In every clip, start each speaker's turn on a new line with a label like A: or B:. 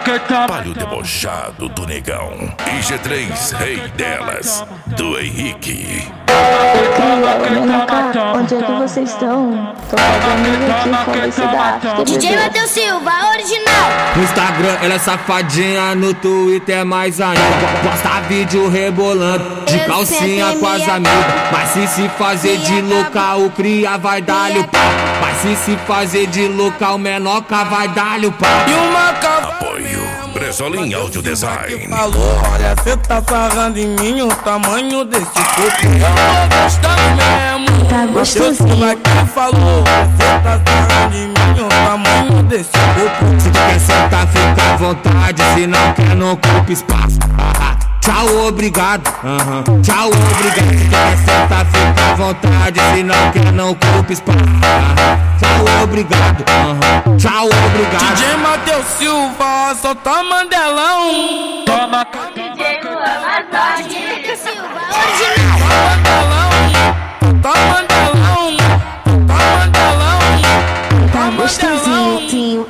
A: Palho debochado do negão. IG3, rei delas, do Henrique.
B: Vem cá, onde é que vocês estão? Tô pagando aqui com esse da
C: DJ Matheus Silva, original.
D: No Instagram ela é safadinha, no Twitter é mais ainda. Posta vídeo rebolando, de calcinha com as amigas. Mas se fazer de louca, o cria vai dar-lhe o pau. Mas se fazer de louca, o menoca vai dar-lhe o pau.
E: E uma
A: Apoio Bresolim Audio Design.
E: falou, olha, cê tá sarrando em mim o tamanho desse corpo. Eu tô gostando mesmo.
B: Tá gostosinho.
E: Matheus que falou, cê tá sarrando em mim o tamanho desse corpo.
D: Se tu quer sentar, fica à vontade. Se não quer, não ocupa espaço. Tchau, obrigado. Tchau, obrigado. Se tu quer sentar, fica à vontade. Se não quer, não ocupa espaço. Tchau, obrigado. Tchau, obrigado.
E: DJ Matheus Silva, solta Mandelão.
A: Toma
C: DJ Matheus Silva, original.
E: Solta Mandelão. Solta Mandelão.
B: Tá gostosinho, tio.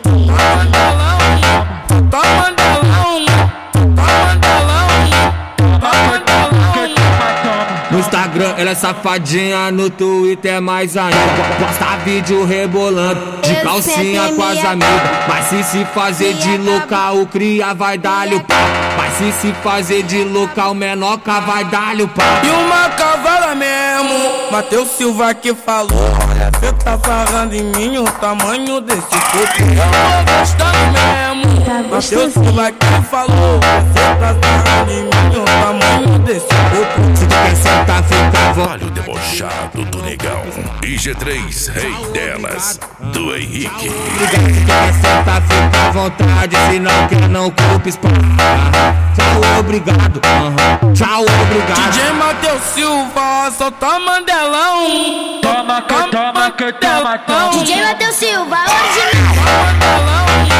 D: No Instagram ela é safadinha, no Twitter é mais ainda. Posta vídeo rebolando, de calcinha com as amigas. Mas se fazer de louca, o cria vai dar-lhe o pau. Mas se fazer de louca, o menoca vai dar-lhe o pau.
E: E uma cavala mesmo, Matheus Silva que falou, olha, cê tá sarrando em mim o tamanho desse corpo. Eu tô gostando mesmo.
B: Tá
E: Matheus
B: gostosinho.
E: Silva que falou, cê tá sarrando em mim o tamanho desse corpo.
D: Se tu quer sentar, fica à vontade.
A: Palho debochado do negão. IG3, rei delas, do Henrique.
D: Se tu quer sentar, fica à vontade. Se não quer, não ocupa espaço. Tchau, obrigado. Tchau, obrigado.
E: DJ Matheus Silva, solta Mandelão.
A: Toma,
C: DJ Matheus Silva, original.
E: Mandelão.